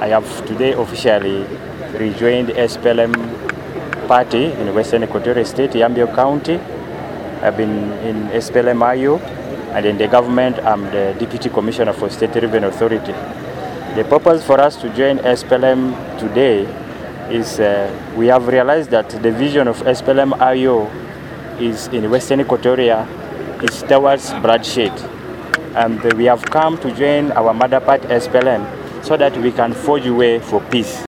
I have today officially rejoined SPLM party in Western Equatorial State, Yambio County. I've been in SPLM-IO, and in the government I'm the Deputy Commissioner for State Revenue Authority. The purpose for us to join SPLM today is we have realized that the vision of SPLM-IO is in Western Equatoria is towards bloodshed. And we have come to join our mother party SPLM so that we can forge a way for peace.